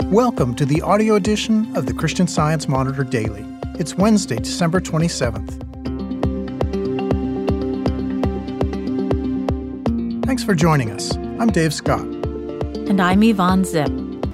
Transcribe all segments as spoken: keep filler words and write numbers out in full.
Welcome to the audio edition of the Christian Science Monitor Daily. It's Wednesday, December twenty-seventh. Thanks for joining us. I'm Dave Scott. And I'm Yvonne Zip.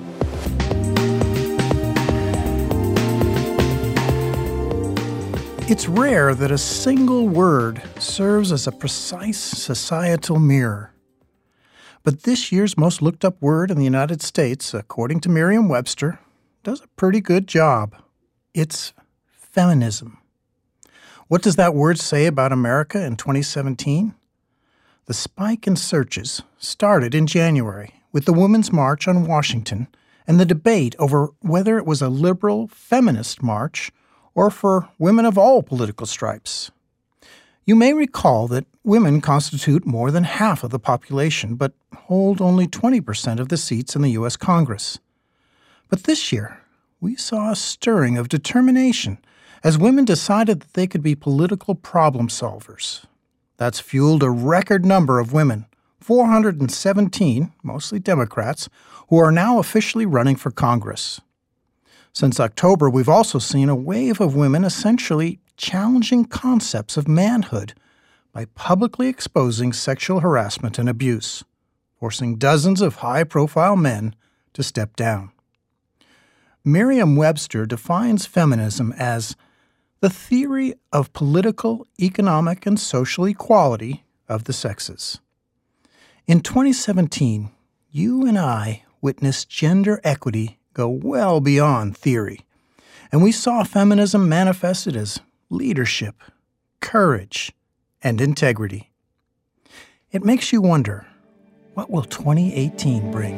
It's rare that a single word serves as a precise societal mirror. But this year's most looked up word in the United States, according to Merriam-Webster, does a pretty good job. It's feminism. What does that word say about America in twenty seventeen? The spike in searches started in January with the Women's March on Washington and the debate over whether it was a liberal feminist march or for women of all political stripes. You may recall that women constitute more than half of the population, but hold only twenty percent of the seats in the U S Congress. But this year, we saw a stirring of determination as women decided that they could be political problem solvers. That's fueled a record number of women, four hundred seventeen, mostly Democrats, who are now officially running for Congress. Since October, we've also seen a wave of women essentially challenging concepts of manhood by publicly exposing sexual harassment and abuse, forcing dozens of high-profile men to step down. Merriam-Webster defines feminism as the theory of political, economic, and social equality of the sexes. In twenty seventeen, you and I witnessed gender equity go well beyond theory, and we saw feminism manifested as leadership, courage, and integrity. It makes you wonder, what will twenty eighteen bring?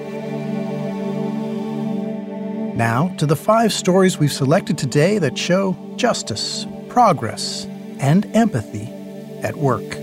Now to the five stories we've selected today that show justice, progress, and empathy at work.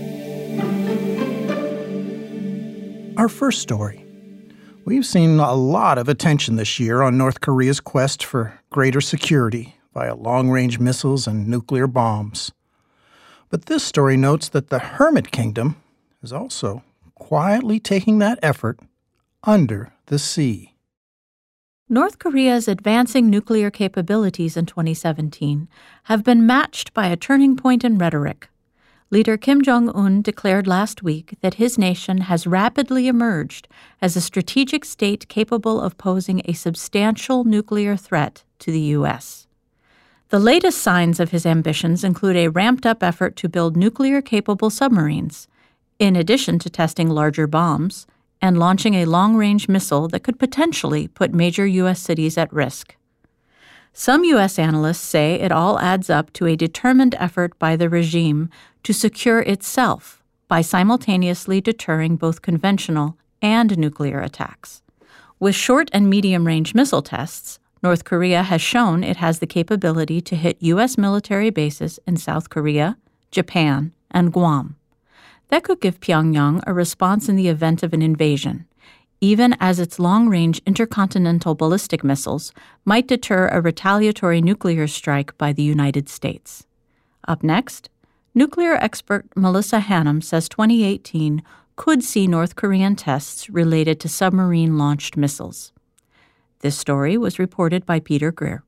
Our first story. We've seen a lot of attention this year on North Korea's quest for greater security via long-range missiles and nuclear bombs. But this story notes that the Hermit Kingdom is also quietly taking that effort under the sea. North Korea's advancing nuclear capabilities in twenty seventeen have been matched by a turning point in rhetoric. Leader Kim Jong-un declared last week that his nation has rapidly emerged as a strategic state capable of posing a substantial nuclear threat to the U S. The latest signs of his ambitions include a ramped-up effort to build nuclear-capable submarines, in addition to testing larger bombs and launching a long-range missile that could potentially put major U S cities at risk. Some U S analysts say it all adds up to a determined effort by the regime to secure itself by simultaneously deterring both conventional and nuclear attacks. With short and medium-range missile tests, North Korea has shown it has the capability to hit U S military bases in South Korea, Japan, and Guam. That could give Pyongyang a response in the event of an invasion, even as its long-range intercontinental ballistic missiles might deter a retaliatory nuclear strike by the United States. Up next, nuclear expert Melissa Hannum says twenty eighteen could see North Korean tests related to submarine-launched missiles. This story was reported by Peter Greer.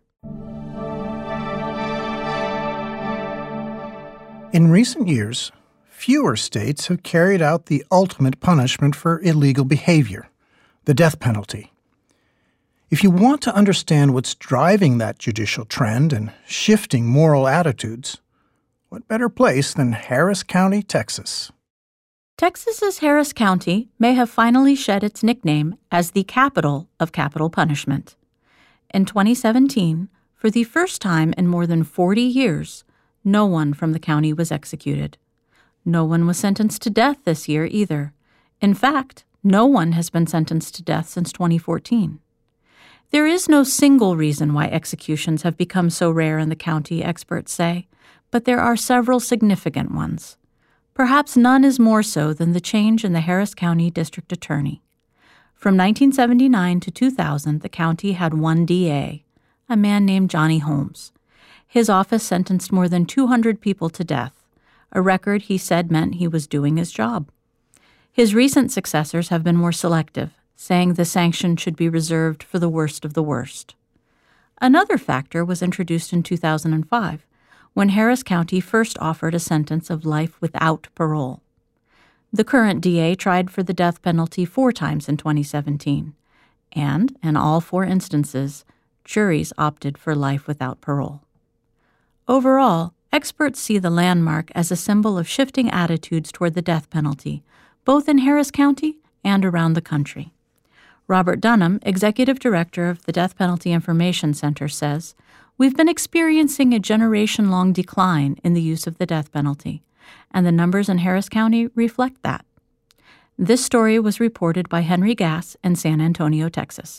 In recent years, fewer states have carried out the ultimate punishment for illegal behavior, the death penalty. If you want to understand what's driving that judicial trend and shifting moral attitudes, what better place than Harris County, Texas? Texas's Harris County may have finally shed its nickname as the capital of capital punishment. In twenty seventeen, for the first time in more than forty years, no one from the county was executed. No one was sentenced to death this year either. In fact, no one has been sentenced to death since twenty fourteen. There is no single reason why executions have become so rare in the county, experts say, but there are several significant ones. Perhaps none is more so than the change in the Harris County District Attorney. From nineteen seventy-nine to two thousand, the county had one D A, a man named Johnny Holmes. His office sentenced more than two hundred people to death, a record he said meant he was doing his job. His recent successors have been more selective, saying the sanction should be reserved for the worst of the worst. Another factor was introduced in two thousand five, when Harris County first offered a sentence of life without parole. The current D A tried for the death penalty four times in twenty seventeen, and, in all four instances, juries opted for life without parole. Overall, experts see the landmark as a symbol of shifting attitudes toward the death penalty, both in Harris County and around the country. Robert Dunham, executive director of the Death Penalty Information Center, says, "We've been experiencing a generation-long decline in the use of the death penalty, and the numbers in Harris County reflect that." This story was reported by Henry Gass in San Antonio, Texas.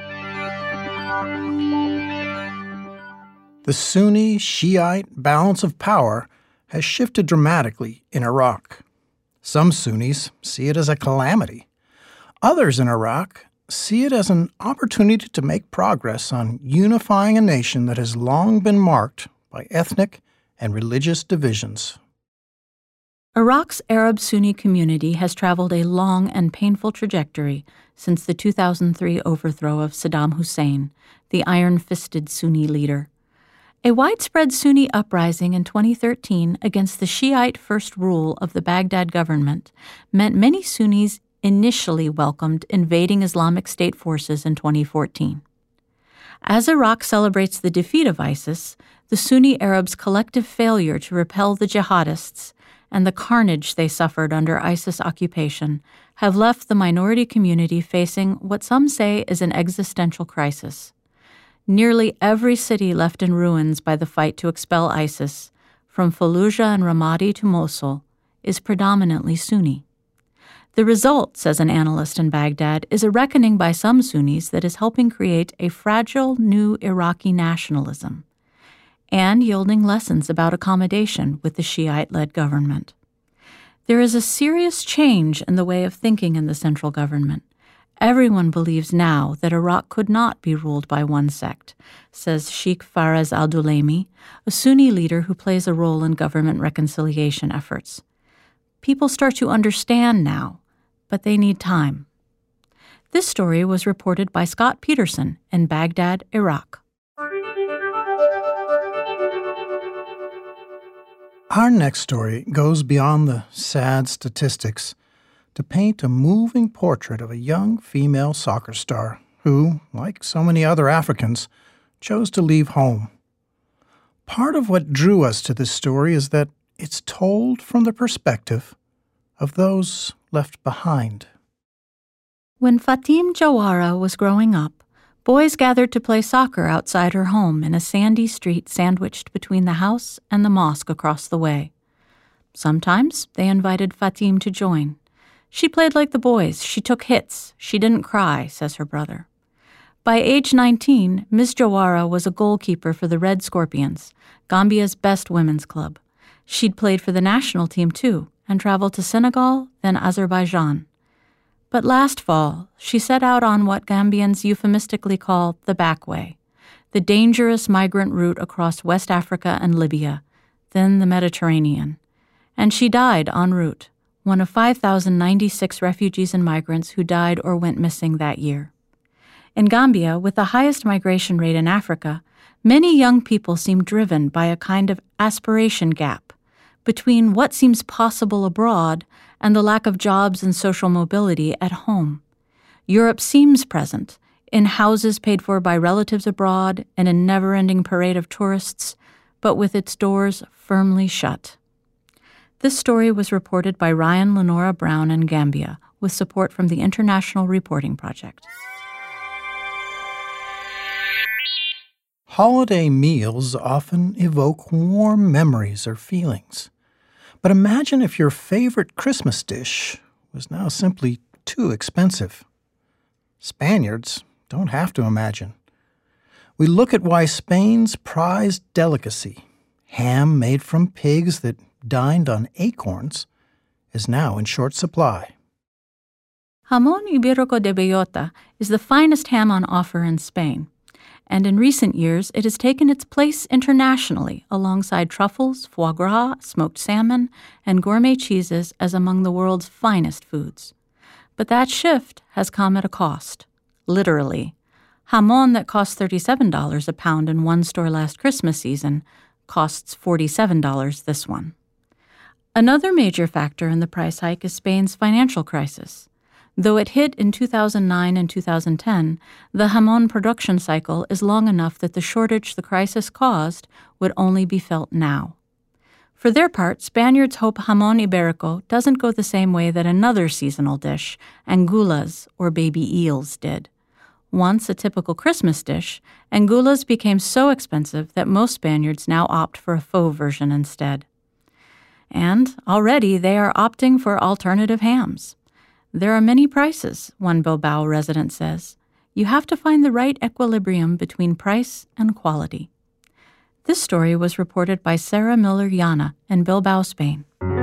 The Sunni-Shiite balance of power has shifted dramatically in Iraq. Some Sunnis see it as a calamity. Others in Iraq see it as an opportunity to make progress on unifying a nation that has long been marked by ethnic and religious divisions. Iraq's Arab Sunni community has traveled a long and painful trajectory since the two thousand three overthrow of Saddam Hussein, the iron-fisted Sunni leader. A widespread Sunni uprising in twenty thirteen against the Shiite first rule of the Baghdad government meant many Sunnis initially welcomed invading Islamic State forces in twenty fourteen. As Iraq celebrates the defeat of ISIS, the Sunni Arabs' collective failure to repel the jihadists and the carnage they suffered under ISIS occupation have left the minority community facing what some say is an existential crisis. Nearly every city left in ruins by the fight to expel ISIS, from Fallujah and Ramadi to Mosul, is predominantly Sunni. The result, says an analyst in Baghdad, is a reckoning by some Sunnis that is helping create a fragile new Iraqi nationalism and yielding lessons about accommodation with the Shiite-led government. There is a serious change in the way of thinking in the central government. Everyone believes now that Iraq could not be ruled by one sect, says Sheikh Faraz al-Dulaimi, a Sunni leader who plays a role in government reconciliation efforts. People start to understand now, but they need time. This story was reported by Scott Peterson in Baghdad, Iraq. Our next story goes beyond the sad statistics to paint a moving portrait of a young female soccer star who, like so many other Africans, chose to leave home. Part of what drew us to this story is that it's told from the perspective of those left behind. When Fatim Jawara was growing up, boys gathered to play soccer outside her home in a sandy street sandwiched between the house and the mosque across the way. Sometimes they invited Fatim to join. She played like the boys. She took hits. She didn't cry, says her brother. By age nineteen, Miz Jawara was a goalkeeper for the Red Scorpions, Gambia's best women's club. She'd played for the national team, too, and traveled to Senegal, then Azerbaijan. But last fall, she set out on what Gambians euphemistically call the back way, the dangerous migrant route across West Africa and Libya, then the Mediterranean. And she died en route, one of five thousand ninety-six refugees and migrants who died or went missing that year. In Gambia, with the highest migration rate in Africa, many young people seem driven by a kind of aspiration gap between what seems possible abroad and the lack of jobs and social mobility at home. Europe seems present, in houses paid for by relatives abroad and a never-ending parade of tourists, but with its doors firmly shut. This story was reported by Ryan Lenora Brown in Gambia, with support from the International Reporting Project. Holiday meals often evoke warm memories or feelings. But imagine if your favorite Christmas dish was now simply too expensive. Spaniards don't have to imagine. We look at why Spain's prized delicacy, ham made from pigs that dined on acorns, is now in short supply. Jamón Ibérico de Bellota is the finest ham on offer in Spain, and in recent years it has taken its place internationally alongside truffles, foie gras, smoked salmon, and gourmet cheeses as among the world's finest foods. But that shift has come at a cost, literally. Jamon that cost thirty-seven dollars a pound in one store last Christmas season costs forty-seven dollars this one. Another major factor in the price hike is Spain's financial crisis. Though it hit in two thousand nine and two thousand ten, the jamon production cycle is long enough that the shortage the crisis caused would only be felt now. For their part, Spaniards hope jamon iberico doesn't go the same way that another seasonal dish, angulas or baby eels, did. Once a typical Christmas dish, angulas became so expensive that most Spaniards now opt for a faux version instead. And already they are opting for alternative hams. There are many prices, one Bilbao resident says. You have to find the right equilibrium between price and quality. This story was reported by Sarah Miller-Yana in Bilbao, Spain.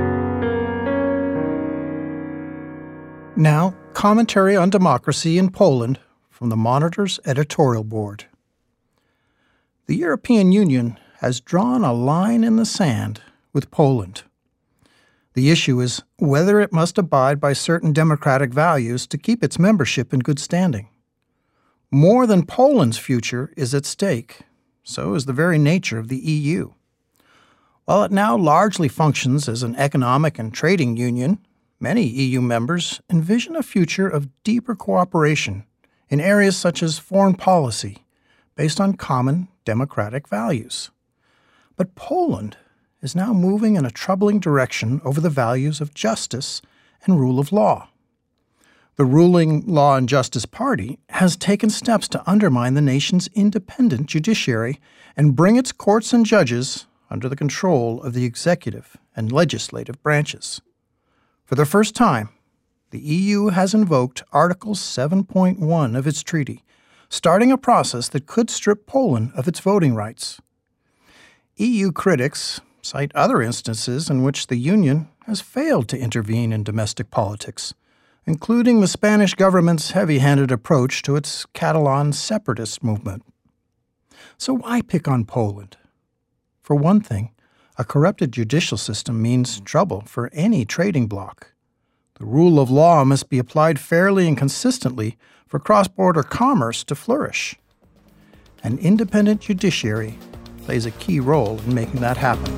Now, commentary on democracy in Poland from the Monitor's editorial board. The European Union has drawn a line in the sand with Poland. The issue is whether it must abide by certain democratic values to keep its membership in good standing. More than Poland's future is at stake, so is the very nature of the E U. While it now largely functions as an economic and trading union, many E U members envision a future of deeper cooperation in areas such as foreign policy, based on common democratic values. But Poland is now moving in a troubling direction over the values of justice and rule of law. The ruling Law and Justice Party has taken steps to undermine the nation's independent judiciary and bring its courts and judges under the control of the executive and legislative branches. For the first time, the E U has invoked Article seven point one of its treaty, starting a process that could strip Poland of its voting rights. E U critics cite other instances in which the Union has failed to intervene in domestic politics, including the Spanish government's heavy-handed approach to its Catalan separatist movement. So why pick on Poland? For one thing, a corrupted judicial system means trouble for any trading bloc. The rule of law must be applied fairly and consistently for cross-border commerce to flourish. An independent judiciary plays a key role in making that happen.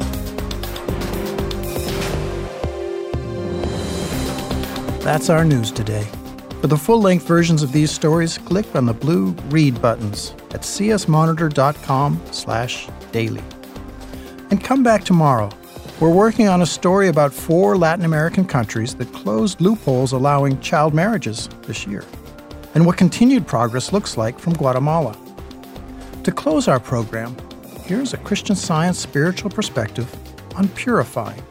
That's our news today. For the full-length versions of these stories, click on the blue Read buttons at csmonitor.com slash daily. And come back tomorrow. We're working on a story about four Latin American countries that closed loopholes allowing child marriages this year, and what continued progress looks like from Guatemala. To close our program, here's a Christian Science spiritual perspective on purifying.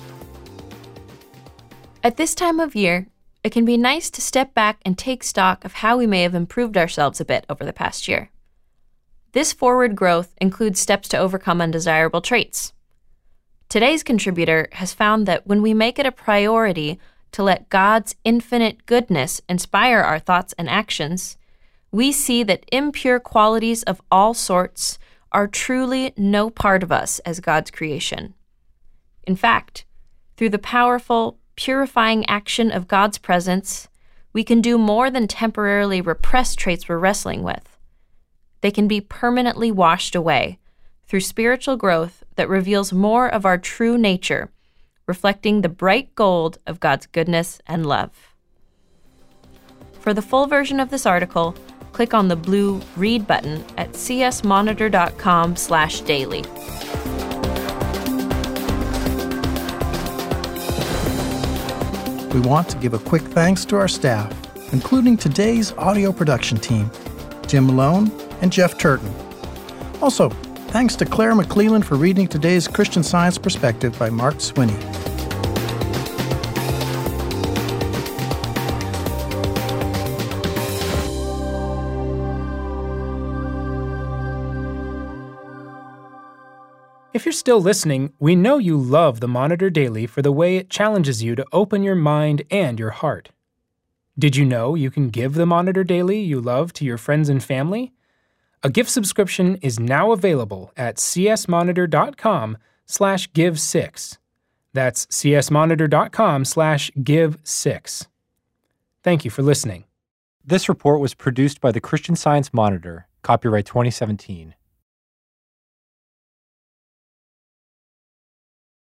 At this time of year, it can be nice to step back and take stock of how we may have improved ourselves a bit over the past year. This forward growth includes steps to overcome undesirable traits. Today's contributor has found that when we make it a priority to let God's infinite goodness inspire our thoughts and actions, we see that impure qualities of all sorts are truly no part of us as God's creation. In fact, through the powerful, purifying action of God's presence, we can do more than temporarily repress traits we're wrestling with. They can be permanently washed away through spiritual growth that reveals more of our true nature, reflecting the bright gold of God's goodness and love. For the full version of this article, click on the blue Read button at csmonitor.com slash daily. We want to give a quick thanks to our staff, including today's audio production team, Jim Malone and Jeff Turton. Also, thanks to Claire McClelland for reading today's Christian Science Perspective by Mark Swinney. If you're still listening, we know you love the Monitor Daily for the way it challenges you to open your mind and your heart. Did you know you can give the Monitor Daily you love to your friends and family? A gift subscription is now available at csmonitor.com slash give six. That's csmonitor.com slash give six. Thank you for listening. This report was produced by the Christian Science Monitor, copyright twenty seventeen.